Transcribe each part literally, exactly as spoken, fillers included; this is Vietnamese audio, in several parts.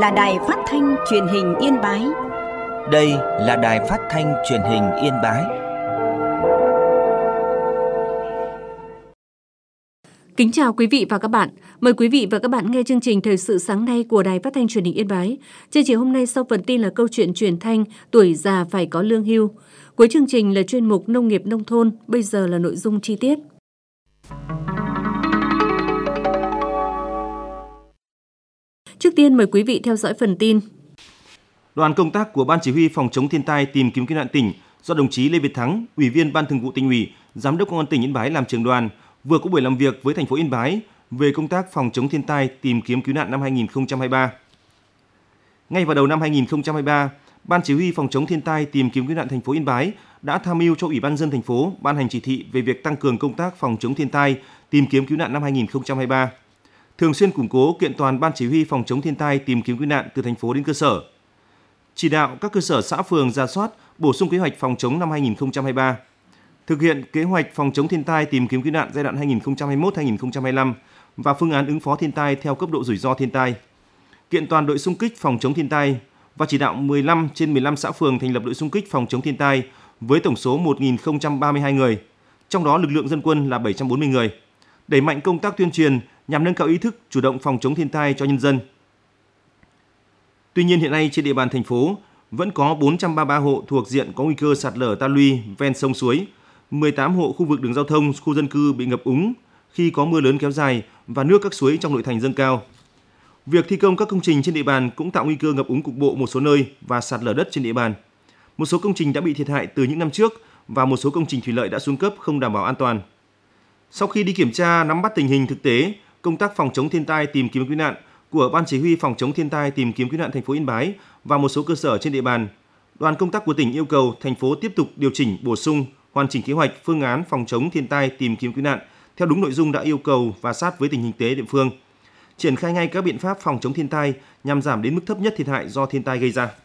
là Đài Phát thanh Truyền hình Yên Bái. Đây là Đài Phát thanh Truyền hình Yên Bái. Kính chào quý vị và các bạn. Mời quý vị và các bạn nghe chương trình Thời sự sáng nay của Đài Phát thanh Truyền hình Yên Bái. Chương trình hôm nay sau phần tin là câu chuyện truyền thanh Tuổi già phải có lương hưu. Cuối chương trình là chuyên mục Nông nghiệp nông thôn. Bây giờ là nội dung chi tiết. Trước tiên mời quý vị theo dõi phần tin. Đoàn công tác của Ban Chỉ huy Phòng chống thiên tai tìm kiếm cứu nạn tỉnh do đồng chí Lê Việt Thắng, Ủy viên Ban Thường vụ Tỉnh ủy, Giám đốc Công an tỉnh Yên Bái làm trưởng đoàn vừa có buổi làm việc với thành phố Yên Bái về công tác phòng chống thiên tai tìm kiếm cứu nạn năm hai nghìn không trăm hai mươi ba. Ngay vào đầu năm hai nghìn không trăm hai mươi ba, Ban Chỉ huy Phòng chống thiên tai tìm kiếm cứu nạn thành phố Yên Bái đã tham mưu cho Ủy ban nhân dân thành phố ban hành chỉ thị về việc tăng cường công tác phòng chống thiên tai tìm kiếm cứu nạn năm hai nghìn không trăm hai mươi ba. Thường xuyên củng cố kiện toàn Ban Chỉ huy Phòng chống thiên tai tìm kiếm cứu nạn từ thành phố đến cơ sở. Chỉ đạo các cơ sở xã phường rà soát, bổ sung kế hoạch phòng chống năm hai nghìn không trăm hai mươi ba. Thực hiện kế hoạch phòng chống thiên tai tìm kiếm cứu nạn giai đoạn hai nghìn không trăm hai mươi mốt đến hai nghìn không trăm hai mươi lăm và phương án ứng phó thiên tai theo cấp độ rủi ro thiên tai. Kiện toàn đội xung kích phòng chống thiên tai và chỉ đạo mười lăm trên mười lăm xã phường thành lập đội xung kích phòng chống thiên tai với tổng số một nghìn không trăm ba mươi hai người, trong đó lực lượng dân quân là bảy trăm bốn mươi người. Đẩy mạnh công tác tuyên truyền nhằm nâng cao ý thức chủ động phòng chống thiên tai cho nhân dân. Tuy nhiên hiện nay trên địa bàn thành phố vẫn có bốn trăm ba mươi ba hộ thuộc diện có nguy cơ sạt lở ta luy ven sông suối, mười tám hộ khu vực đường giao thông, khu dân cư bị ngập úng khi có mưa lớn kéo dài và nước các suối trong nội thành dâng cao. Việc thi công các công trình trên địa bàn cũng tạo nguy cơ ngập úng cục bộ một số nơi và sạt lở đất trên địa bàn. Một số công trình đã bị thiệt hại từ những năm trước và một số công trình thủy lợi đã xuống cấp không đảm bảo an toàn. Sau khi đi kiểm tra nắm bắt tình hình thực tế, công tác phòng chống thiên tai tìm kiếm cứu nạn của Ban Chỉ huy Phòng chống thiên tai tìm kiếm cứu nạn thành phố Yên Bái và một số cơ sở trên địa bàn, đoàn công tác của tỉnh yêu cầu thành phố tiếp tục điều chỉnh, bổ sung, hoàn chỉnh kế hoạch, phương án phòng chống thiên tai tìm kiếm cứu nạn theo đúng nội dung đã yêu cầu và sát với tình hình thực tế địa phương, triển khai ngay các biện pháp phòng chống thiên tai nhằm giảm đến mức thấp nhất thiệt hại do thiên tai gây ra.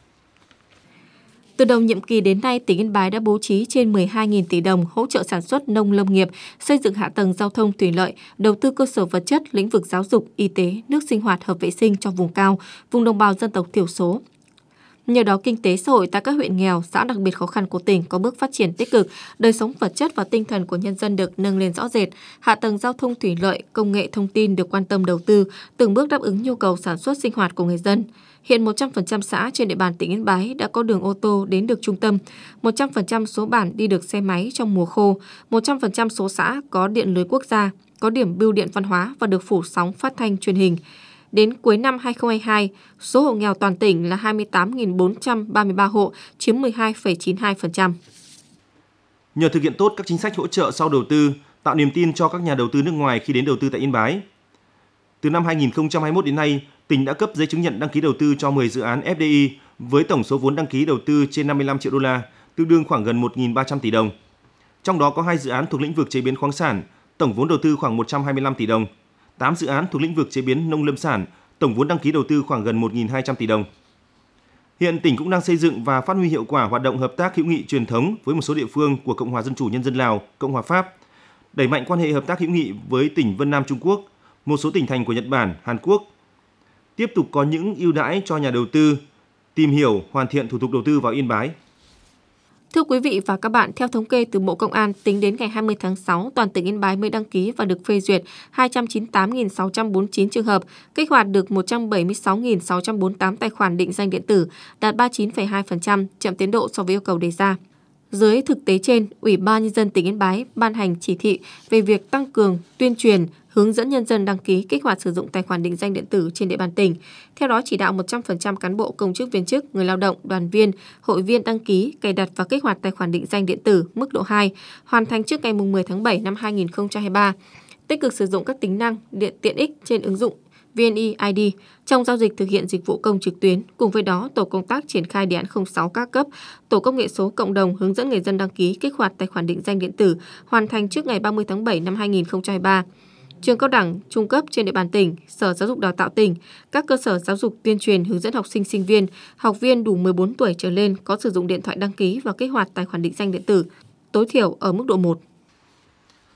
Từ đầu nhiệm kỳ đến nay, tỉnh Yên Bái đã bố trí trên mười hai nghìn tỷ đồng hỗ trợ sản xuất nông lâm nghiệp, xây dựng hạ tầng giao thông thủy lợi, đầu tư cơ sở vật chất, lĩnh vực giáo dục, y tế, nước sinh hoạt hợp vệ sinh cho vùng cao, vùng đồng bào dân tộc thiểu số. Nhờ đó, kinh tế xã hội tại các huyện nghèo, xã đặc biệt khó khăn của tỉnh có bước phát triển tích cực, đời sống vật chất và tinh thần của nhân dân được nâng lên rõ rệt, hạ tầng giao thông thủy lợi, công nghệ thông tin được quan tâm đầu tư, từng bước đáp ứng nhu cầu sản xuất sinh hoạt của người dân. Hiện một trăm phần trăm xã trên địa bàn tỉnh Yên Bái đã có đường ô tô đến được trung tâm, một trăm phần trăm số bản đi được xe máy trong mùa khô, một trăm phần trăm số xã có điện lưới quốc gia, có điểm bưu điện văn hóa và được phủ sóng phát thanh truyền hình. Đến cuối năm hai nghìn không trăm hai mươi hai, số hộ nghèo toàn tỉnh là hai mươi tám nghìn bốn trăm ba mươi ba hộ, chiếm mười hai phẩy chín mươi hai phần trăm. Nhờ thực hiện tốt các chính sách hỗ trợ sau đầu tư, tạo niềm tin cho các nhà đầu tư nước ngoài khi đến đầu tư tại Yên Bái. Từ năm hai nghìn không trăm hai mươi mốt đến nay, tỉnh đã cấp giấy chứng nhận đăng ký đầu tư cho mười dự án ép đê i với tổng số vốn đăng ký đầu tư trên năm mươi lăm triệu đô la, tương đương khoảng gần một nghìn ba trăm tỷ đồng. Trong đó có hai dự án thuộc lĩnh vực chế biến khoáng sản, tổng vốn đầu tư khoảng một trăm hai mươi lăm tỷ đồng, tám dự án thuộc lĩnh vực chế biến nông lâm sản, tổng vốn đăng ký đầu tư khoảng gần một nghìn hai trăm tỷ đồng. Hiện tỉnh cũng đang xây dựng và phát huy hiệu quả hoạt động hợp tác hữu nghị truyền thống với một số địa phương của Cộng hòa Dân chủ Nhân dân Lào, Cộng hòa Pháp, đẩy mạnh quan hệ hợp tác hữu nghị với tỉnh Vân Nam Trung Quốc, một số tỉnh thành của Nhật Bản, Hàn Quốc. Tiếp tục có những ưu đãi cho nhà đầu tư, tìm hiểu, hoàn thiện thủ tục đầu tư vào Yên Bái. Thưa quý vị và các bạn, theo thống kê từ Bộ Công an, tính đến ngày hai mươi tháng sáu, toàn tỉnh Yên Bái mới đăng ký và được phê duyệt hai trăm chín mươi tám nghìn sáu trăm bốn mươi chín trường hợp, kích hoạt được một trăm bảy mươi sáu nghìn sáu trăm bốn mươi tám tài khoản định danh điện tử, đạt ba mươi chín phẩy hai phần trăm, chậm tiến độ so với yêu cầu đề ra. Dưới thực tế trên, Ủy ban Nhân dân tỉnh Yên Bái ban hành chỉ thị về việc tăng cường tuyên truyền, hướng dẫn nhân dân đăng ký kích hoạt sử dụng tài khoản định danh điện tử trên địa bàn tỉnh. Theo đó, chỉ đạo một trăm phần trăm cán bộ, công chức viên chức, người lao động, đoàn viên, hội viên đăng ký, cài đặt và kích hoạt tài khoản định danh điện tử mức độ hai, hoàn thành trước ngày mười tháng bảy năm hai nghìn không trăm hai mươi ba. Tích cực sử dụng các tính năng điện tiện ích trên ứng dụng vê en e i đê trong giao dịch thực hiện dịch vụ công trực tuyến. Cùng với đó, tổ công tác triển khai đề án không sáu các cấp, tổ công nghệ số cộng đồng hướng dẫn người dân đăng ký kích hoạt tài khoản định danh điện tử, hoàn thành trước ngày ba mươi tháng bảy năm hai nghìn không trăm hai mươi ba. Trường cao đẳng, trung cấp trên địa bàn tỉnh, Sở Giáo dục Đào tạo tỉnh, các cơ sở giáo dục tuyên truyền hướng dẫn học sinh, sinh viên, học viên đủ mười bốn tuổi trở lên có sử dụng điện thoại đăng ký và kích hoạt tài khoản định danh điện tử, tối thiểu ở mức độ một.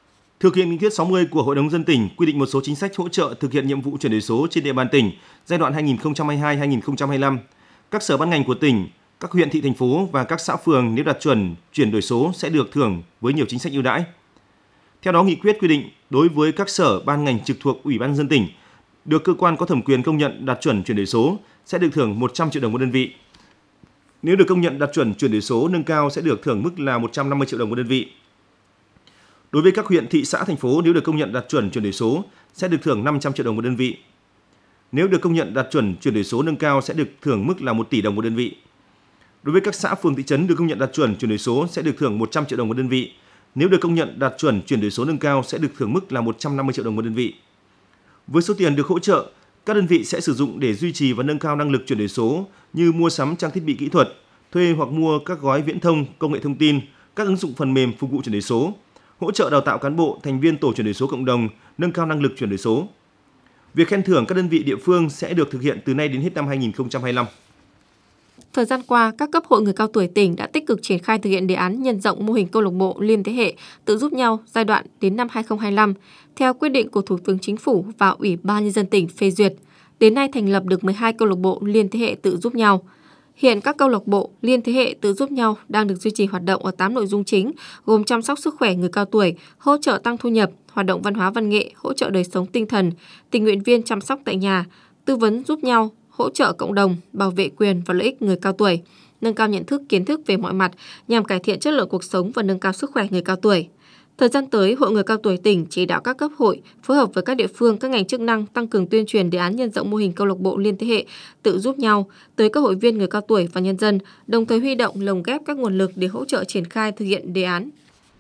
Thực hiện nghị quyết sáu mươi của Hội đồng nhân dân tỉnh quy định một số chính sách hỗ trợ thực hiện nhiệm vụ chuyển đổi số trên địa bàn tỉnh giai đoạn hai nghìn không trăm hai mươi hai đến hai nghìn không trăm hai mươi lăm. Các sở ban ngành của tỉnh, các huyện thị thành phố và các xã phường nếu đạt chuẩn chuyển đổi số sẽ được thưởng với nhiều chính sách ưu đãi. Theo đó, nghị quyết quy định đối với các sở ban ngành trực thuộc Ủy ban nhân dân tỉnh được cơ quan có thẩm quyền công nhận đạt chuẩn chuyển đổi số sẽ được thưởng một trăm triệu đồng một đơn vị. Nếu được công nhận đạt chuẩn chuyển đổi số nâng cao sẽ được thưởng mức là một trăm năm mươi triệu đồng một đơn vị. Đối với các huyện, thị xã, thành phố nếu được công nhận đạt chuẩn chuyển đổi số sẽ được thưởng năm trăm triệu đồng một đơn vị. Nếu được công nhận đạt chuẩn chuyển đổi số nâng cao sẽ được thưởng mức là một tỷ đồng một đơn vị. Đối với các xã, phường, thị trấn được công nhận đạt chuẩn chuyển đổi số sẽ được thưởng một trăm triệu đồng một đơn vị. Nếu được công nhận đạt chuẩn chuyển đổi số nâng cao sẽ được thưởng mức là một trăm năm mươi triệu đồng một đơn vị. Với số tiền được hỗ trợ, các đơn vị sẽ sử dụng để duy trì và nâng cao năng lực chuyển đổi số như mua sắm trang thiết bị kỹ thuật, thuê hoặc mua các gói viễn thông, công nghệ thông tin, các ứng dụng phần mềm phục vụ chuyển đổi số, hỗ trợ đào tạo cán bộ, thành viên tổ chuyển đổi số cộng đồng, nâng cao năng lực chuyển đổi số. Việc khen thưởng các đơn vị địa phương sẽ được thực hiện từ nay đến hết năm hai nghìn không trăm hai mươi lăm. Thời gian qua, các cấp hội người cao tuổi tỉnh đã tích cực triển khai thực hiện đề án nhân rộng mô hình câu lạc bộ liên thế hệ tự giúp nhau giai đoạn đến năm hai nghìn không trăm hai mươi lăm theo quyết định của Thủ tướng Chính phủ và Ủy ban nhân dân tỉnh phê duyệt. Đến nay thành lập được mười hai câu lạc bộ liên thế hệ tự giúp nhau. Hiện các câu lạc bộ liên thế hệ tự giúp nhau đang được duy trì hoạt động ở tám nội dung chính gồm chăm sóc sức khỏe người cao tuổi, hỗ trợ tăng thu nhập, hoạt động văn hóa văn nghệ, hỗ trợ đời sống tinh thần, tình nguyện viên chăm sóc tại nhà, tư vấn giúp nhau, hỗ trợ cộng đồng, bảo vệ quyền và lợi ích người cao tuổi, nâng cao nhận thức kiến thức về mọi mặt nhằm cải thiện chất lượng cuộc sống và nâng cao sức khỏe người cao tuổi. Thời gian tới, Hội người cao tuổi tỉnh chỉ đạo các cấp hội phối hợp với các địa phương, các ngành chức năng tăng cường tuyên truyền đề án nhân rộng mô hình câu lạc bộ liên thế hệ tự giúp nhau tới các hội viên người cao tuổi và nhân dân, đồng thời huy động lồng ghép các nguồn lực để hỗ trợ triển khai thực hiện đề án.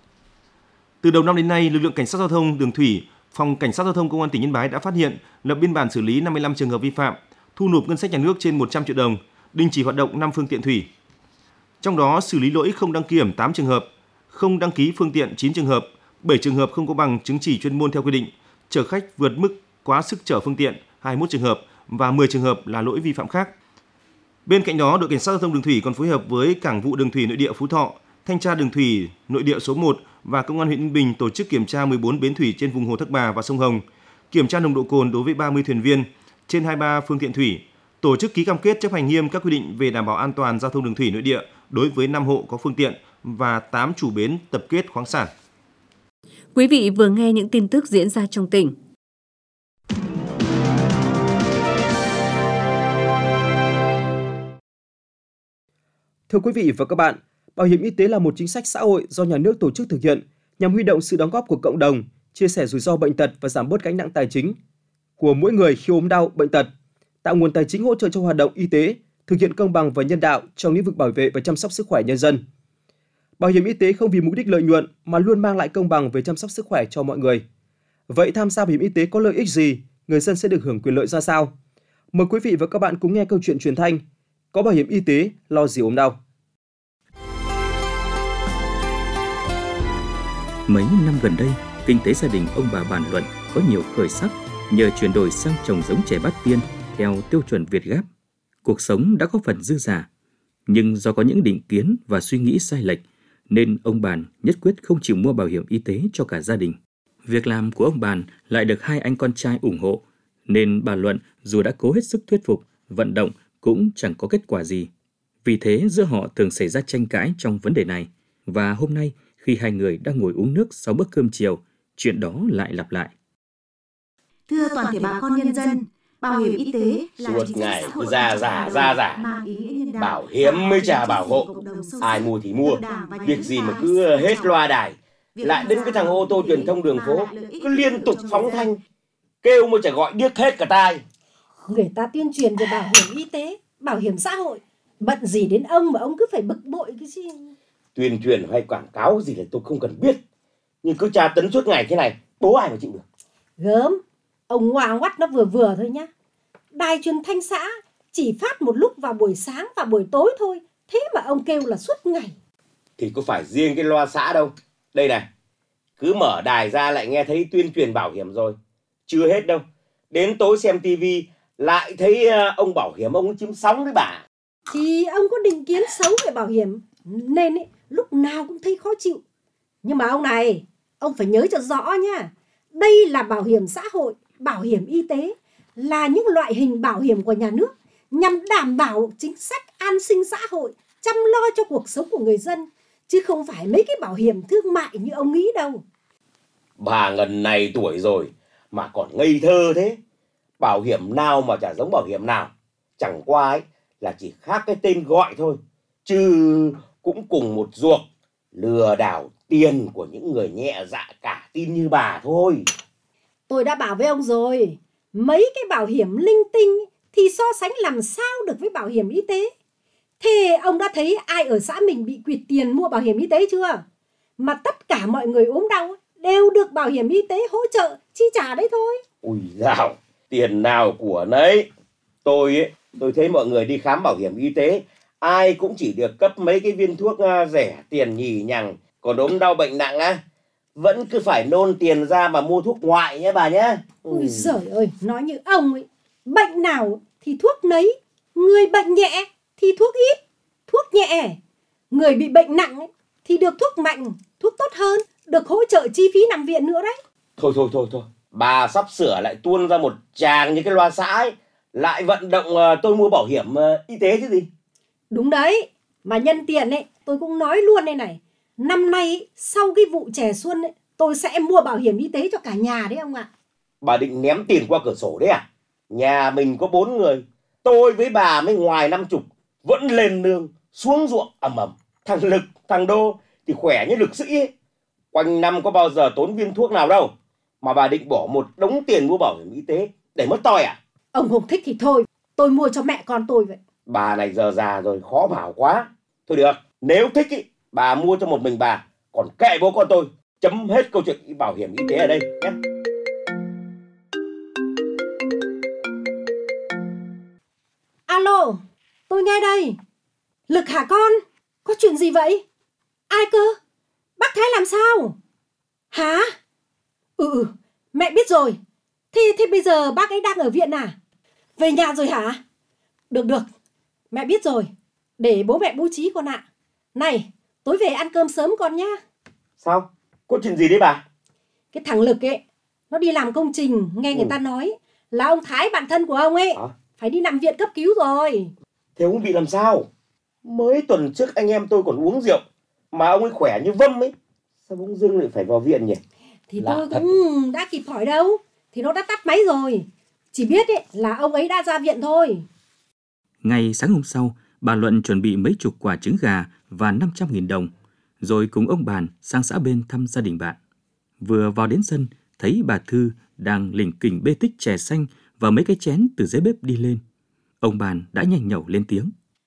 Từ đầu năm đến nay, lực lượng cảnh sát giao thông đường thủy, Phòng Cảnh sát giao thông Công an tỉnh Yên Bái đã phát hiện, lập biên bản xử lý năm mươi lăm trường hợp vi phạm, thu nộp ngân sách nhà nước trên một trăm triệu đồng, đình chỉ hoạt động năm phương tiện thủy. Trong đó xử lý lỗi không đăng kiểm tám trường hợp, không đăng ký phương tiện chín trường hợp, bảy trường hợp không có bằng chứng chỉ chuyên môn theo quy định, chở khách vượt mức quá sức chở phương tiện hai mươi mốt trường hợp và mười trường hợp là lỗi vi phạm khác. Bên cạnh đó, đội cảnh sát giao thông đường thủy còn phối hợp với Cảng vụ đường thủy nội địa Phú Thọ, Thanh tra đường thủy nội địa số một và Công an huyện Yên Bình tổ chức kiểm tra mười bốn bến thủy trên vùng Hồ Thác Bà và sông Hồng, kiểm tra nồng độ cồn đối với ba mươi thuyền viên trên hai mươi ba phương tiện thủy, tổ chức ký cam kết chấp hành nghiêm các quy định về đảm bảo an toàn giao thông đường thủy nội địa đối với năm hộ có phương tiện và tám chủ bến tập kết khoáng sản. Quý vị vừa nghe những tin tức diễn ra trong tỉnh. Thưa quý vị và các bạn, bảo hiểm y tế là một chính sách xã hội do nhà nước tổ chức thực hiện nhằm huy động sự đóng góp của cộng đồng, chia sẻ rủi ro bệnh tật và giảm bớt gánh nặng tài chính của mỗi người khi ốm đau, bệnh tật, tạo nguồn tài chính hỗ trợ cho hoạt động y tế, thực hiện công bằng và nhân đạo trong lĩnh vực bảo vệ và chăm sóc sức khỏe nhân dân. Bảo hiểm y tế không vì mục đích lợi nhuận mà luôn mang lại công bằng về chăm sóc sức khỏe cho mọi người. Vậy tham gia bảo hiểm y tế có lợi ích gì? Người dân sẽ được hưởng quyền lợi ra sao? Mời quý vị và các bạn cùng nghe câu chuyện truyền thanh Có bảo hiểm y tế, lo gì ốm đau. Mấy năm gần đây, kinh tế gia đình ông bà Bàn Luận có nhiều khởi sắc nhờ chuyển đổi sang trồng giống chè Bát Tiên theo tiêu chuẩn Việt Gáp. Cuộc sống đã có phần dư dả, nhưng do có những định kiến và suy nghĩ sai lệch nên ông Bàn nhất quyết không chịu mua bảo hiểm y tế cho cả gia đình. Việc làm của ông Bàn lại được hai anh con trai ủng hộ, nên bà Luận dù đã cố hết sức thuyết phục, vận động cũng chẳng có kết quả gì. Vì thế giữa họ thường xảy ra tranh cãi trong vấn đề này. Và hôm nay khi hai người đang ngồi uống nước sau bữa cơm chiều, chuyện đó lại lặp lại. Thưa toàn thể bà con nhân dân, bảo hiểm y tế là suốt ngày cứ ra giả ra giả, bảo hiểm mới trả bảo hộ, ai mua thì mua, việc gì mà cứ hết loa đài. Lại đến cái thằng ô tô truyền thông đường phố cứ liên tục phóng thanh, kêu mà chả gọi điếc hết cả tai. Người ta tuyên truyền về bảo hiểm y tế, bảo hiểm xã hội, bận gì đến ông mà ông cứ phải bực bội cái gì. Tuyên truyền hay quảng cáo gì là tôi không cần biết, nhưng cứ tra tấn suốt ngày thế này, bố ai mà chịu được. Gớm, ông ngoà ngoắt nó vừa vừa thôi nhá. Đài truyền thanh xã chỉ phát một lúc vào buổi sáng và buổi tối thôi, thế mà ông kêu là suốt ngày. Thì có phải riêng cái loa xã đâu. Đây này, cứ mở đài ra lại nghe thấy tuyên truyền bảo hiểm rồi. Chưa hết đâu, đến tối xem tivi lại thấy ông bảo hiểm ông chiếm sóng đấy bà. Thì ông có định kiến xấu về bảo hiểm nên ấy, lúc nào cũng thấy khó chịu. Nhưng mà ông này, ông phải nhớ cho rõ nha. Đây là bảo hiểm xã hội, bảo hiểm y tế, là những loại hình bảo hiểm của nhà nước nhằm đảm bảo chính sách an sinh xã hội, chăm lo cho cuộc sống của người dân, chứ không phải mấy cái bảo hiểm thương mại như ông nghĩ đâu. Bà ngần này tuổi rồi mà còn ngây thơ thế. Bảo hiểm nào mà chả giống bảo hiểm nào. Chẳng qua ấy là chỉ khác cái tên gọi thôi, chứ cũng cùng một ruột, lừa đảo tiền của những người nhẹ dạ cả tin như bà thôi. Tôi đã bảo với ông rồi, mấy cái bảo hiểm linh tinh thì so sánh làm sao được với bảo hiểm y tế. Thế ông đã thấy ai ở xã mình bị quỵt tiền mua bảo hiểm y tế chưa? Mà tất cả mọi người ốm đau đều được bảo hiểm y tế hỗ trợ chi trả đấy thôi. Ui dào, tiền nào của nấy. Tôi ấy, tôi thấy mọi người đi khám bảo hiểm y tế, ai cũng chỉ được cấp mấy cái viên thuốc rẻ tiền nhì nhằng. Còn ốm đau bệnh nặng á, vẫn cứ phải nôn tiền ra mà mua thuốc ngoại nhé bà nhé. Ui giời ơi, nói như ông ấy, bệnh nào thì thuốc nấy, người bệnh nhẹ thì thuốc ít, thuốc nhẹ. Người bị bệnh nặng ấy, thì được thuốc mạnh, thuốc tốt hơn, được hỗ trợ chi phí nằm viện nữa đấy. Thôi thôi thôi thôi, bà sắp sửa lại tuôn ra một tràng như cái loa xã ấy, lại vận động uh, tôi mua bảo hiểm uh, y tế chứ gì. Đúng đấy, mà nhân tiện ấy, tôi cũng nói luôn đây này, năm nay ấy, sau cái vụ chè xuân ấy, tôi sẽ mua bảo hiểm y tế cho cả nhà đấy ông ạ. Bà định ném tiền qua cửa sổ đấy à? Nhà mình có bốn người, tôi với bà mới ngoài năm chục, vẫn lên nương, xuống ruộng ầm ầm. Thằng Lực, thằng Đô thì khỏe như lực sĩ ấy. Quanh năm có bao giờ tốn viên thuốc nào đâu, mà bà định bỏ một đống tiền mua bảo hiểm y tế để mất toi à? Ông không thích thì thôi, tôi mua cho mẹ con tôi vậy. Bà này giờ già rồi khó bảo quá. Thôi được, nếu thích ý, bà mua cho một mình bà, còn kệ bố con tôi. Chấm hết câu chuyện bảo hiểm y tế ở đây nhé. Alo, tôi nghe đây. Lực hả con? Có chuyện gì vậy? Ai cơ? Bác Thái làm sao? Hả? Ừ, ừ, mẹ biết rồi. Thế, thế bây giờ bác ấy đang ở viện à? Về nhà rồi hả? Được được, mẹ biết rồi. Để bố mẹ bố trí con ạ. Này, tối về ăn cơm sớm con nhá. Sao? Có chuyện gì đấy bà? Cái thằng Lực ấy, nó đi làm công trình, nghe người ừ. ta nói là ông Thái bạn thân của ông ấy à? Phải đi nằm viện cấp cứu rồi. Thế ông bị làm sao? Mới tuần trước anh em tôi còn uống rượu, mà ông ấy khỏe như vâm ấy. Sao bỗng dưng lại phải vào viện nhỉ? Thì Lạ tôi cũng thật. Đã kịp hỏi đâu. Thì nó đã tắt máy rồi. Chỉ biết ấy, là ông ấy đã ra viện thôi. Ngày sáng hôm sau, bà Luận chuẩn bị mấy chục quả trứng gà và năm trăm nghìn đồng, rồi cùng ông Bàn sang xã bên thăm gia đình bạn. Vừa vào đến sân, thấy bà Thư đang lỉnh kỉnh bê tích chè xanh và mấy cái chén từ dưới bếp đi lên. Ông Bàn đã nhanh nhẩu lên tiếng.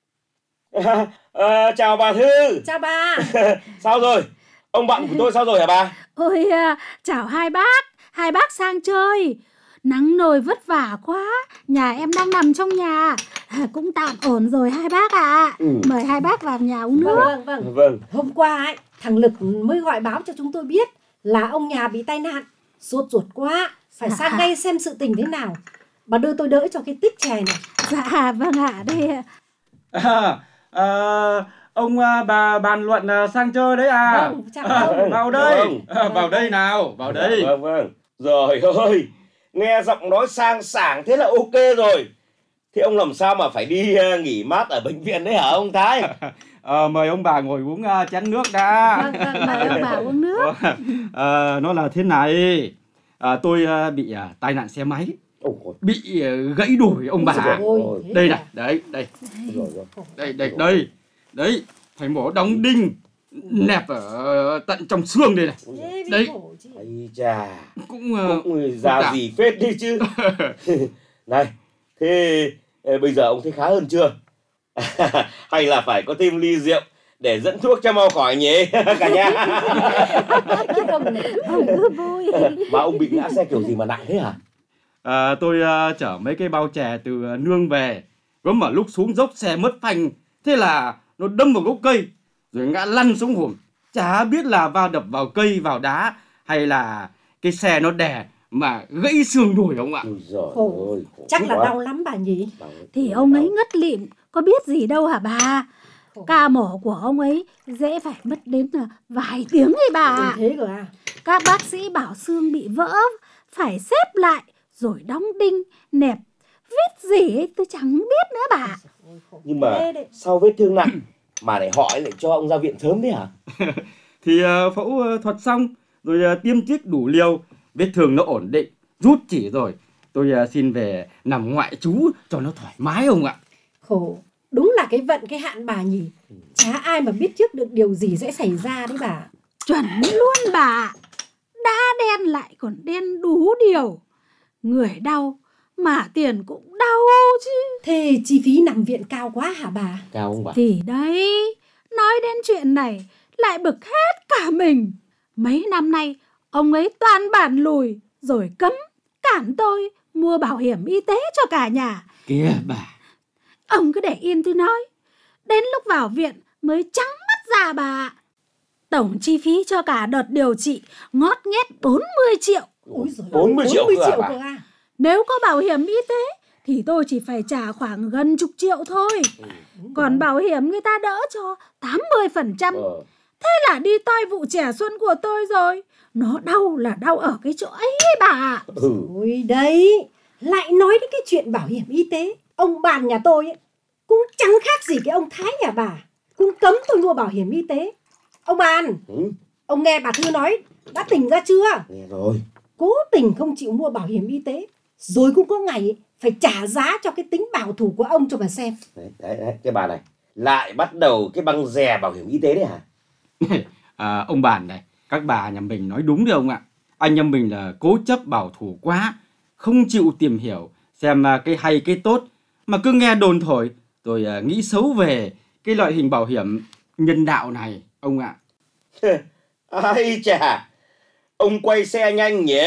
À, à, chào bà Thư. Chào bà. Sao rồi? Ông bạn của tôi sao rồi hả bà? Ôi, à, chào hai bác. Hai bác sang chơi. Nắng nồi vất vả quá. Nhà em đang nằm trong nhà. À, cũng tạm ổn rồi hai bác ạ. À. Ừ. Mời hai bác vào nhà uống nước. Vâng, vâng, vâng. vâng. Hôm qua ấy, thằng Lực mới gọi báo cho chúng tôi biết là ông nhà bị tai nạn. Sốt ruột quá. Phải à. sang ngay xem sự tình thế nào. Bà đưa tôi đỡ cho cái tích chè này. Dạ, vâng ạ. À, đây à, à, ông bà Bàn Luận sang chơi đấy à? Vâng, chào à, ông. Vào đây. Vâng. À, vào đây nào, vào đây. Vâng, vâng. Rồi ơi, nghe giọng nói sang sảng thế là ok rồi. Thế ông làm sao mà phải đi uh, nghỉ mát ở bệnh viện đấy hả ông Thái? à, mời ông bà ngồi uống uh, chén nước đã. Vâng, vâng, mời ông bà uống nước. à, Nó là thế này, à, tôi uh, bị uh, tai nạn xe máy. Bị uh, gãy đùi ông bà. Ôi, đây này, đấy, đây. Đây, đây, đây. Đấy, phải mổ đóng đinh nẹp ở tận trong xương đây này. Đấy. Ây chà, cũng uh, cũng già gì phết đi chứ. Này, thế bây giờ ông thấy khá hơn chưa? Hay là phải có thêm ly rượu để dẫn thuốc cho mau khỏi nhỉ cả nhà? Mà ông bị ngã xe kiểu gì mà nặng thế hả? À, tôi uh, chở mấy cái bao chè từ uh, nương về. Có mà lúc xuống dốc xe mất phanh, thế là nó đâm vào gốc cây rồi ngã lăn xuống hồn. Chả biết là va đập vào cây, vào đá, hay là cái xe nó đè mà gãy xương đùi ông ạ. Khổ. Ơi, khổ chắc là quá. Đau lắm bà nhỉ. Thì ông ấy ngất lịm, có biết gì đâu hả bà. Ca mổ của ông ấy dễ phải mất đến vài tiếng ấy bà. Thế cơ à? Các bác sĩ bảo xương bị vỡ, phải xếp lại rồi đóng đinh, nẹp. Viết gì ấy tôi chẳng biết nữa bà. Nhưng mà sao vết thương nặng mà lại họ lại cho ông ra viện sớm thế hả? Thì uh, phẫu uh, thuật xong rồi uh, tiêm chích đủ liều, vết thương nó ổn định, rút chỉ rồi. Tôi uh, xin về nằm ngoại trú cho nó thoải mái ông ạ. Khổ, đúng là cái vận cái hạn bà nhỉ. Chả ai mà biết trước được điều gì sẽ xảy ra đấy bà. Chuẩn luôn bà. Đã đen lại còn đen đú điều. Người đau mà tiền cũng đau chứ. Thế chi phí nằm viện cao quá hả bà? Cao không bà? Thì đấy, nói đến chuyện này lại bực hết cả mình. Mấy năm nay ông ấy toàn bản lùi rồi cấm cản tôi mua bảo hiểm y tế cho cả nhà. Kìa bà. Ông cứ để yên tôi nói. Đến lúc vào viện mới trắng mắt ra bà. Tổng chi phí cho cả đợt điều trị ngót nghét bốn mươi triệu. Ôi giời, bốn mươi triệu cơ à, à? Nếu có bảo hiểm y tế thì tôi chỉ phải trả khoảng gần chục triệu thôi. Ừ. Còn bảo hiểm người ta đỡ cho tám mươi phần trăm. Ờ. Thế là đi toi vụ trẻ xuân của tôi rồi. Nó đau là đau ở cái chỗ ấy bà. Ừ. Ôi đấy, lại nói đến cái chuyện bảo hiểm y tế. Ông Bàn nhà tôi ấy, cũng chẳng khác gì cái ông Thái nhà bà. Cũng cấm tôi mua bảo hiểm y tế. Ông Bàn, Ừ. ông nghe bà Thư nói đã tỉnh ra chưa? Nghe rồi. Cố tình không chịu mua bảo hiểm y tế, rồi cũng có ngày ấy, phải trả giá cho cái tính bảo thủ của ông cho bà xem. Đấy, đấy, đấy, cái bà này lại bắt đầu cái băng rè bảo hiểm y tế đấy hả? À, ông Bàn này, các bà nhà mình nói đúng đấy ông ạ. Anh nhà mình là cố chấp bảo thủ quá, không chịu tìm hiểu xem cái hay cái tốt, mà cứ nghe đồn thổi rồi uh, nghĩ xấu về cái loại hình bảo hiểm nhân đạo này ông ạ. Ai chà, ông quay xe nhanh nhỉ.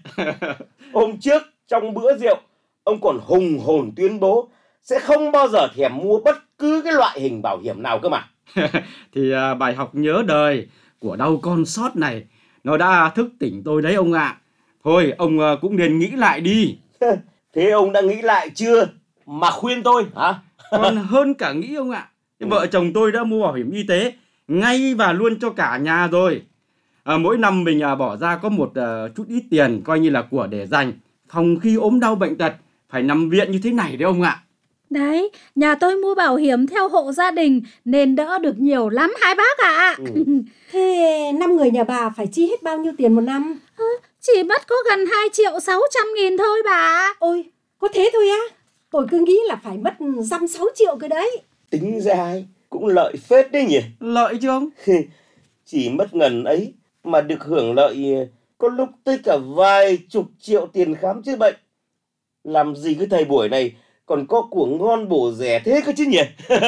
Hôm trước trong bữa rượu, ông còn hùng hồn tuyên bố sẽ không bao giờ thèm mua bất cứ cái loại hình bảo hiểm nào cơ mà. Thì uh, bài học nhớ đời của đau con sót này nó đã thức tỉnh tôi đấy ông ạ. Thôi ông uh, cũng nên nghĩ lại đi. Thế ông đã nghĩ lại chưa mà khuyên tôi hả? Còn hơn cả nghĩ ông ạ. Ừ. Vợ chồng tôi đã mua bảo hiểm y tế ngay và luôn cho cả nhà rồi. À, mỗi năm mình à, bỏ ra có một à, chút ít tiền coi như là của để dành phòng khi ốm đau bệnh tật phải nằm viện như thế này đấy ông ạ. Đấy, nhà tôi mua bảo hiểm theo hộ gia đình nên đỡ được nhiều lắm hai bác ạ. À. Ừ. Thế năm người nhà bà phải chi hết bao nhiêu tiền một năm? À, chỉ mất có gần hai triệu sáu trăm nghìn thôi bà. Ôi, có thế thôi á? Tôi cứ nghĩ là phải mất dăm sáu triệu cái đấy. Tính ra cũng lợi phết đấy nhỉ. Lợi chứ ông? Chỉ mất ngần ấy mà được hưởng lợi có lúc tới cả vài chục triệu tiền khám chữa bệnh. Làm gì cái thời buổi này còn có của ngon bổ rẻ thế cơ chứ nhỉ?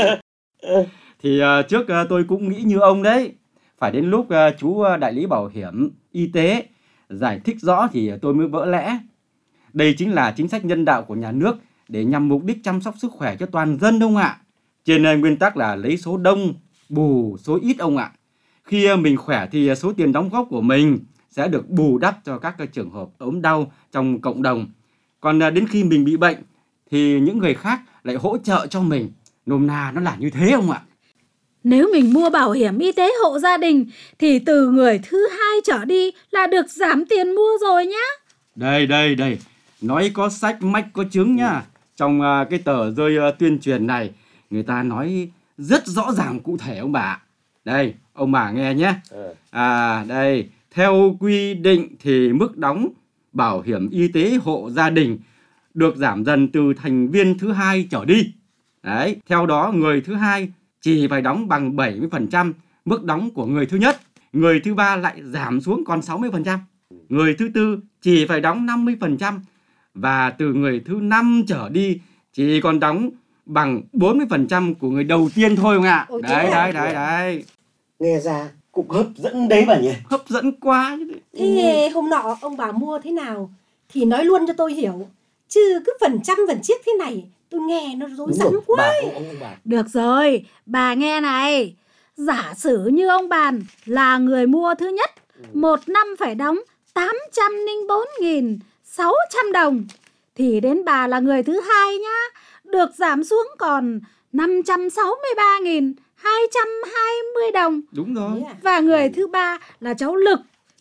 Thì uh, trước uh, tôi cũng nghĩ như ông đấy. Phải đến lúc uh, chú uh, đại lý bảo hiểm y tế giải thích rõ thì tôi mới vỡ lẽ. Đây chính là chính sách nhân đạo của nhà nước để nhằm mục đích chăm sóc sức khỏe cho toàn dân ông ạ. Trên uh, nguyên tắc là lấy số đông bù số ít ông ạ. Khi uh, mình khỏe thì uh, số tiền đóng góp của mình sẽ được bù đắp cho các uh, trường hợp ốm đau trong cộng đồng. Còn uh, đến khi mình bị bệnh thì những người khác lại hỗ trợ cho mình. Nôm na nó là như thế ông ạ. Nếu mình mua bảo hiểm y tế hộ gia đình thì từ người thứ hai trở đi là được giảm tiền mua rồi nhá. Đây, đây, đây. Nói có sách mách có chứng nhá. Trong uh, cái tờ rơi uh, tuyên truyền này, người ta nói rất rõ ràng cụ thể ông bà. Đây, ông bà nghe nhé. À, đây. Theo quy định thì mức đóng bảo hiểm y tế hộ gia đình được giảm dần từ thành viên thứ hai trở đi. Đấy, theo đó người thứ hai chỉ phải đóng bằng bảy mươi phần trăm mức đóng của người thứ nhất. Người thứ ba lại giảm xuống còn sáu mươi phần trăm. Người thứ tư chỉ phải đóng năm mươi phần trăm. Và từ người thứ năm trở đi chỉ còn đóng bằng bốn mươi phần trăm của người đầu tiên thôi không ạ? Ôi, đấy, đấy, đấy, đấy. Nghe ra cũng hấp dẫn đấy bà nhỉ? Hấp dẫn quá. Thế ừ. Hôm nọ ông bà mua thế nào thì nói luôn cho tôi hiểu. Chứ cứ phần trăm phần chiếc thế này tôi nghe nó rối rắm quá. Bà, ông, ông, ông bà. Được rồi, bà nghe này. Giả sử như ông Bàn là người mua thứ nhất, ừ. một năm phải đóng tám trăm lẻ bốn nghìn sáu trăm đồng. Thì đến bà là người thứ hai nhá, được giảm xuống còn năm trăm sáu mươi ba nghìn hai trăm hai mươi đồng. Đúng rồi. Và người thứ ba là cháu Lực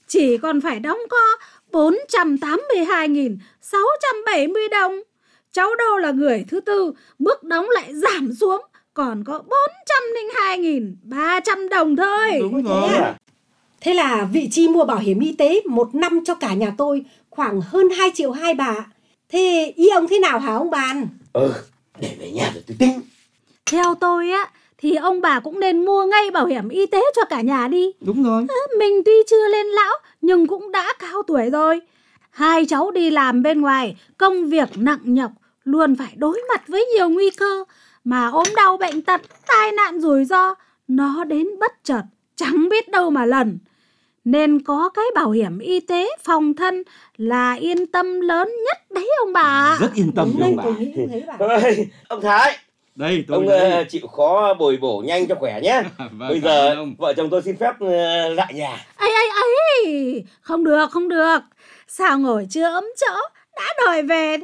chỉ còn phải đóng có bốn trăm tám mươi hai nghìn sáu trăm bảy mươi đồng. Cháu Đô là người thứ tư, mức đóng lại giảm xuống còn có bốn trăm lẻ hai nghìn ba trăm đồng thôi. Đúng rồi. Thế, à? Thế là vị chi mua bảo hiểm y tế một năm cho cả nhà tôi khoảng hơn hai triệu hai bà. Thế ý ông thế nào hả ông Bàn? Ừ, để về nhà rồi tôi tính. Theo tôi á, thì ông bà cũng nên mua ngay bảo hiểm y tế cho cả nhà đi. Đúng rồi. À, mình tuy chưa lên lão nhưng cũng đã cao tuổi rồi. Hai cháu đi làm bên ngoài, công việc nặng nhọc, luôn phải đối mặt với nhiều nguy cơ. Mà ốm đau bệnh tật, tai nạn rủi ro, nó đến bất chợt, chẳng biết đâu mà lần. Nên có cái bảo hiểm y tế phòng thân là yên tâm lớn nhất đấy ông bà. Rất yên tâm đấy, ông bà. tôi nghĩ thế bà. Ôi, ông Thái, Đây, tôi ông đây. uh, chịu khó bồi bổ nhanh cho khỏe nhé. Vâng, Bây giờ ông. vợ chồng tôi xin phép uh, lại nhà. Ấy ấy ấy, không được không được. Sao ngồi chưa ấm chỗ đã đòi về.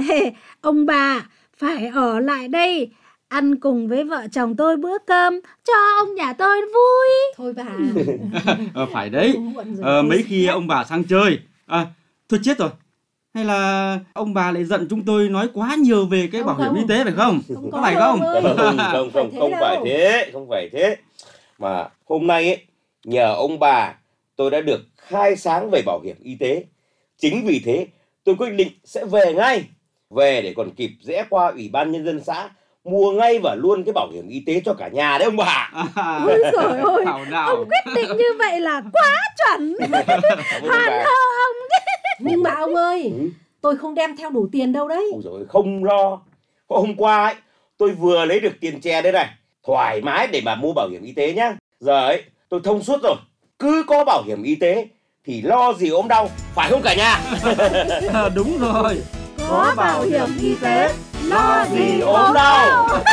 Ông bà phải ở lại đây ăn cùng với vợ chồng tôi bữa cơm cho ông nhà tôi vui. Thôi bà. ờ, phải đấy. Ờ, mấy khi ông bà sang chơi. À, thôi chết rồi. Hay là ông bà lại giận chúng tôi nói quá nhiều về cái Không, bảo hiểm không. y tế phải không? Không có có phải đâu không? ông ơi. Không, không, không, thế không đâu. phải thế, không phải thế. Mà hôm nay ấy, nhờ ông bà tôi đã được khai sáng về bảo hiểm y tế. Chính vì thế tôi quyết định sẽ về ngay. Về để còn kịp rẽ qua Ủy ban Nhân dân xã mua ngay và luôn cái bảo hiểm y tế cho cả nhà đấy ông bà. À, Ôi giời ơi, nào nào. ông quyết định như vậy là quá chuẩn. Hoàn hơ ông. Nhưng mà ông ơi, Ừ. tôi không đem theo đủ tiền đâu đấy. Ôi dồi, không lo. Hôm qua ấy, tôi vừa lấy được tiền chè đây này. Thoải mái để mà mua bảo hiểm y tế nhá. Giờ ấy, tôi thông suốt rồi. Cứ có bảo hiểm y tế thì lo gì ốm đau, phải không cả nhà? À, đúng rồi. Có bảo hiểm y tế, lo gì ốm ốm đau. đau.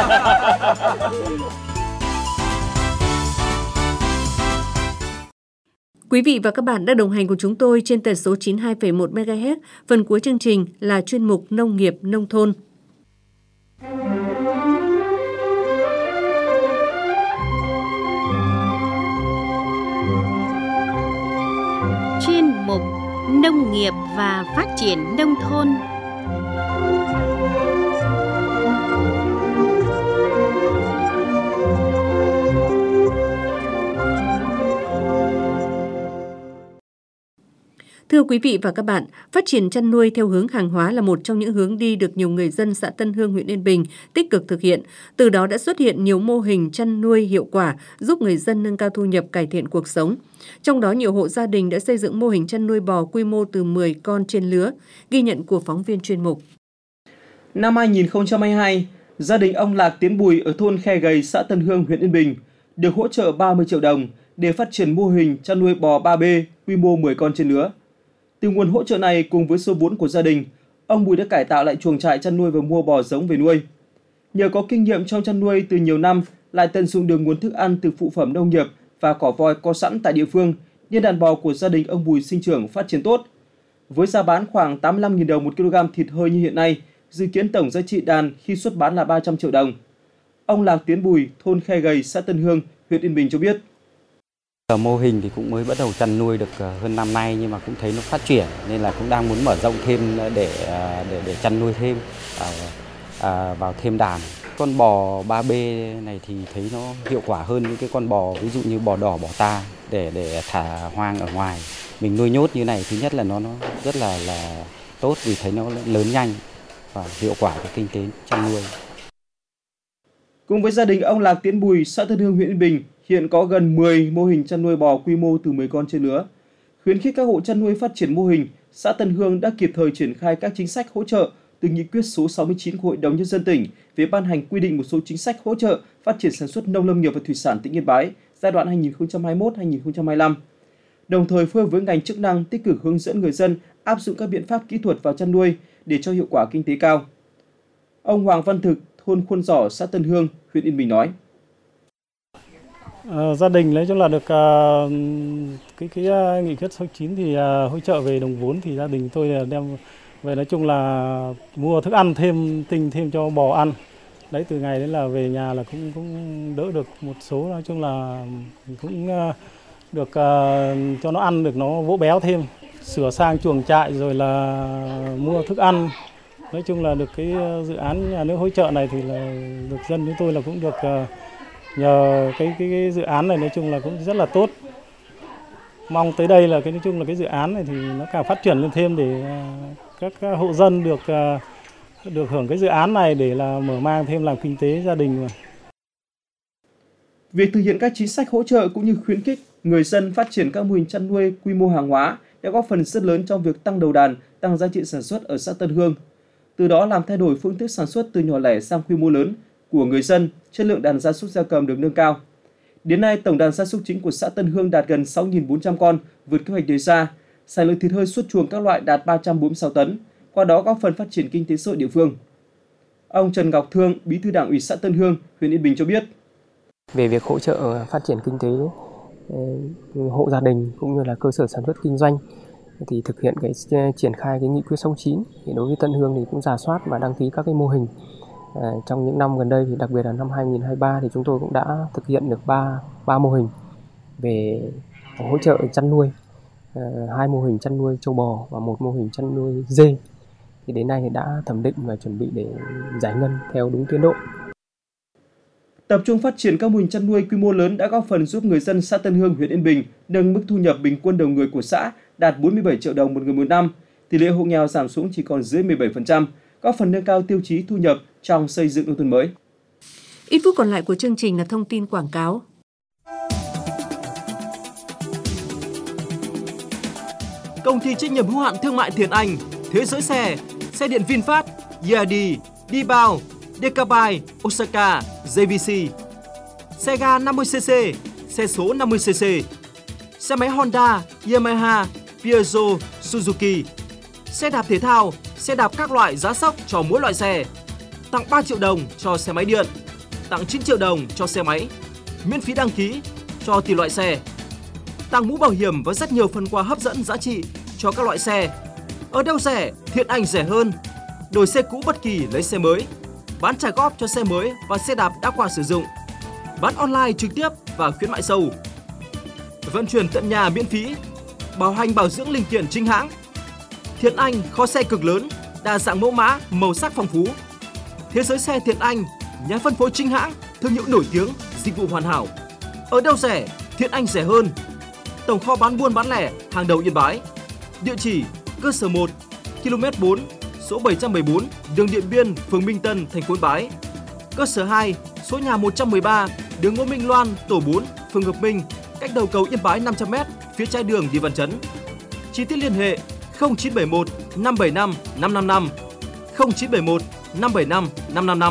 Quý vị và các bạn đã đồng hành cùng chúng tôi trên tần số chín mươi hai phẩy một mê ga héc. Phần cuối chương trình là chuyên mục Nông nghiệp Nông thôn. Chuyên mục Nông nghiệp và Phát triển Nông thôn. Thưa quý vị và các bạn, phát triển chăn nuôi theo hướng hàng hóa là một trong những hướng đi được nhiều người dân xã Tân Hương, huyện Yên Bình tích cực thực hiện. Từ đó đã xuất hiện nhiều mô hình chăn nuôi hiệu quả, giúp người dân nâng cao thu nhập, cải thiện cuộc sống. Trong đó, nhiều hộ gia đình đã xây dựng mô hình chăn nuôi bò quy mô từ mười con trên lứa, ghi nhận của phóng viên chuyên mục. Năm hai nghìn không trăm hai mươi hai, gia đình ông Lạc Tiến Bùi ở thôn Khe Gầy, xã Tân Hương, huyện Yên Bình được hỗ trợ ba mươi triệu đồng để phát triển mô hình chăn nuôi bò ba B quy mô mười con trên lứa. Từ nguồn hỗ trợ này cùng với số vốn của gia đình, ông Bùi đã cải tạo lại chuồng trại chăn nuôi và mua bò giống về nuôi. Nhờ có kinh nghiệm trong chăn nuôi từ nhiều năm, lại tận dụng được nguồn thức ăn từ phụ phẩm nông nghiệp và cỏ voi có sẵn tại địa phương, nên đàn bò của gia đình ông Bùi sinh trưởng phát triển tốt. Với giá bán khoảng tám mươi lăm nghìn đồng một kg thịt hơi như hiện nay, dự kiến tổng giá trị đàn khi xuất bán là ba trăm triệu đồng. Ông Lạc Tiến Bùi, thôn Khe Gầy, xã Tân Hương, huyện Yên Bình cho biết. Mô hình thì cũng mới bắt đầu chăn nuôi được hơn năm nay nhưng mà cũng thấy nó phát triển nên là cũng đang muốn mở rộng thêm để để để chăn nuôi thêm à, à, vào thêm đàn. Con bò ba B này thì thấy nó hiệu quả hơn những cái con bò ví dụ như bò đỏ, bò ta để để thả hoang ở ngoài. Mình nuôi nhốt như này thứ nhất là nó nó rất là là tốt vì thấy nó lớn nhanh và hiệu quả của kinh tế chăn nuôi. Cùng với gia đình ông Lạc Tiến Bùi, xã Tân Hương, huyện Yên Bình, hiện có gần mười mô hình chăn nuôi bò quy mô từ mười con trên lứa. Khuyến khích các hộ chăn nuôi phát triển mô hình, xã Tân Hương đã kịp thời triển khai các chính sách hỗ trợ từ nghị quyết số sáu mươi chín của Hội đồng Nhân dân tỉnh về ban hành quy định một số chính sách hỗ trợ phát triển sản xuất nông lâm nghiệp và thủy sản tỉnh Yên Bái giai đoạn hai nghìn không trăm hai mươi mốt đến hai nghìn không trăm hai mươi lăm. Đồng thời phối hợp với ngành chức năng tích cực hướng dẫn người dân áp dụng các biện pháp kỹ thuật vào chăn nuôi để cho hiệu quả kinh tế cao. Ông Hoàng Văn Thực, thôn Khuôn Giỏ, xã Tân Hương, huyện Yên Bình nói. À, gia đình nói chung là được à, cái cái à, nghị quyết số chín thì à, hỗ trợ về đồng vốn thì gia đình tôi đem về nói chung là mua thức ăn thêm tinh thêm cho bò ăn. Đấy từ ngày đến là về nhà là cũng cũng đỡ được một số, nói chung là cũng à, được uh, cho nó ăn được nó vỗ béo thêm, sửa sang chuồng trại rồi là mua thức ăn. Nói chung là được cái dự án nhà nước hỗ trợ này thì là được dân chúng tôi là cũng được uh, nhờ cái, cái cái dự án này nói chung là cũng rất là tốt. Mong tới đây là cái nói chung là cái dự án này thì nó càng phát triển lên thêm để uh, các, các hộ dân được uh, được hưởng cái dự án này để là mở mang thêm làm kinh tế gia đình. Việc thực hiện các chính sách hỗ trợ cũng như khuyến khích người dân phát triển các mô hình chăn nuôi quy mô hàng hóa đã góp phần rất lớn trong việc tăng đầu đàn, tăng giá trị sản xuất ở xã Tân Hương. Từ đó làm thay đổi phương thức sản xuất từ nhỏ lẻ sang quy mô lớn của người dân, chất lượng đàn gia súc gia cầm được nâng cao. Đến nay, tổng đàn gia súc chính của xã Tân Hương đạt gần sáu nghìn bốn trăm con, vượt kế hoạch đề ra. Sản lượng thịt hơi xuất chuồng các loại đạt ba trăm bốn mươi sáu tấn, qua đó góp phần phát triển kinh tế xã hội địa phương. Ông Trần Ngọc Thương, Bí thư Đảng ủy xã Tân Hương, huyện Yên Bình cho biết. Về việc hỗ trợ phát triển kinh tế hộ gia đình cũng như là cơ sở sản xuất kinh doanh thì thực hiện cái triển khai cái nghị quyết sáu chín, thì đối với Tân Hương thì cũng rà soát và đăng ký các cái mô hình. À, trong những năm gần đây thì đặc biệt là năm hai nghìn không trăm hai mươi ba thì chúng tôi cũng đã thực hiện được ba ba mô hình về hỗ trợ chăn nuôi, à, hai mô hình chăn nuôi trâu bò và một mô hình chăn nuôi dê. Thì đến nay thì đã thẩm định và chuẩn bị để giải ngân theo đúng tiến độ. Tập trung phát triển các mô hình chăn nuôi quy mô lớn đã góp phần giúp người dân xã Tân Hương, huyện Yên Bình nâng mức thu nhập bình quân đầu người của xã đạt bốn mươi bảy triệu đồng một người một năm, tỷ lệ hộ nghèo giảm xuống chỉ còn dưới mười bảy phần trăm, góp phần nâng cao tiêu chí thu nhập trong xây dựng nông thôn mới. Ít phút còn lại của chương trình là thông tin quảng cáo. Công ty trách nhiệm hữu hạn thương mại Thiện Anh, Thế giới xe, xe điện VinFast, e rờ đê, D-Bao, Decabyte, Osaka, giê vê xê, xe ga năm mươi xê xê, xe số năm mươi xê xê, xe máy Honda, Yamaha, Peugeot, Suzuki, xe đạp thể thao, xe đạp các loại giá sốc cho mỗi loại xe, tặng ba triệu đồng cho xe máy điện, tặng chín triệu đồng cho xe máy, miễn phí đăng ký cho tùy loại xe, tặng mũ bảo hiểm và rất nhiều phần quà hấp dẫn giá trị cho các loại xe. Ở đâu rẻ, Thiện Anh rẻ hơn. Đổi xe cũ bất kỳ lấy xe mới, bán trả góp cho xe mới và xe đạp đã qua sử dụng, bán online trực tiếp và khuyến mại sâu, vận chuyển tận nhà miễn phí, bảo hành bảo dưỡng linh kiện chính hãng. Thiện Anh kho xe cực lớn, đa dạng mẫu mã, màu sắc phong phú. Thế giới xe Thiện Anh, nhà phân phối chính hãng, thương hiệu nổi tiếng, dịch vụ hoàn hảo. Ở đâu rẻ, Thiện Anh rẻ hơn. Tổng kho bán buôn bán lẻ hàng đầu Yên Bái. Địa chỉ cơ sở một, ki lô mét bốn, số bảy trăm bảy mươi bốn, đường Điện Biên, phường Minh Tân, thành phố Yên Bái. Cơ sở hai, số nhà một trăm mười ba, đường Ngô Minh Loan, tổ bốn, phường Hợp Minh, cách đầu cầu Yên Bái năm trăm mét, phía trái đường đi Văn Chấn. Chi tiết liên hệ không chín bảy một năm bảy năm năm năm năm, không chín bảy một năm bảy năm năm năm năm.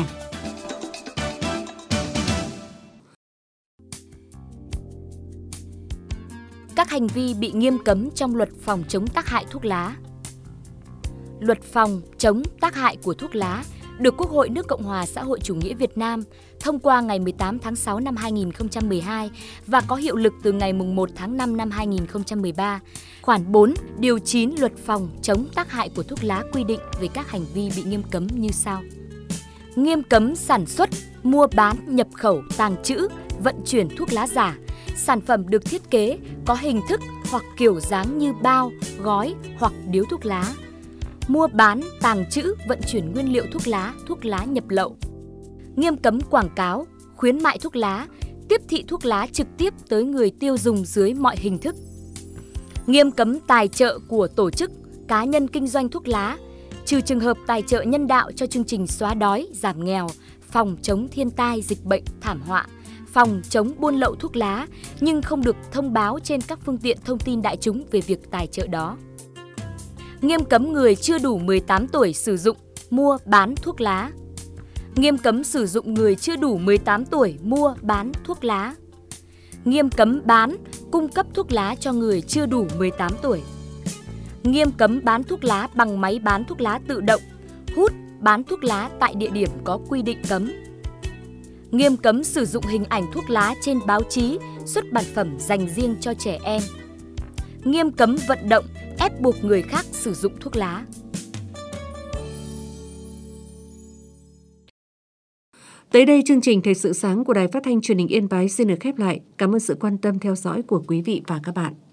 Các hành vi bị nghiêm cấm trong luật phòng chống tác hại thuốc lá. Luật phòng chống tác hại của thuốc lá được Quốc hội nước Cộng hòa xã hội chủ nghĩa Việt Nam thông qua ngày mười tám tháng sáu năm hai nghìn không trăm mười hai và có hiệu lực từ ngày mùng một tháng năm năm hai nghìn không trăm mười ba. Khoản bốn, điều chín Luật phòng chống tác hại của thuốc lá quy định về các hành vi bị nghiêm cấm như sau. Nghiêm cấm sản xuất, mua bán, nhập khẩu, tàng trữ, vận chuyển thuốc lá giả, sản phẩm được thiết kế có hình thức hoặc kiểu dáng như bao, gói hoặc điếu thuốc lá. Mua bán, tàng trữ, vận chuyển nguyên liệu thuốc lá, thuốc lá nhập lậu. Nghiêm cấm quảng cáo, khuyến mại thuốc lá, tiếp thị thuốc lá trực tiếp tới người tiêu dùng dưới mọi hình thức. Nghiêm cấm tài trợ của tổ chức, cá nhân kinh doanh thuốc lá, trừ trường hợp tài trợ nhân đạo cho chương trình xóa đói, giảm nghèo, phòng chống thiên tai, dịch bệnh, thảm họa, phòng chống buôn lậu thuốc lá, nhưng không được thông báo trên các phương tiện thông tin đại chúng về việc tài trợ đó. Nghiêm cấm người chưa đủ mười tám tuổi sử dụng, mua, bán thuốc lá. Nghiêm cấm sử dụng người chưa đủ mười tám tuổi mua, bán thuốc lá. Nghiêm cấm bán, cung cấp thuốc lá cho người chưa đủ mười tám tuổi. Nghiêm cấm bán thuốc lá bằng máy bán thuốc lá tự động, hút, bán thuốc lá tại địa điểm có quy định cấm. Nghiêm cấm sử dụng hình ảnh thuốc lá trên báo chí, xuất bản phẩm dành riêng cho trẻ em. Nghiêm cấm vận động, ép buộc người khác sử dụng thuốc lá. Tới đây, chương trình Thời sự sáng của Đài Phát thanh Truyền hình Yên Bái xin được khép lại. Cảm ơn sự quan tâm theo dõi của quý vị và các bạn.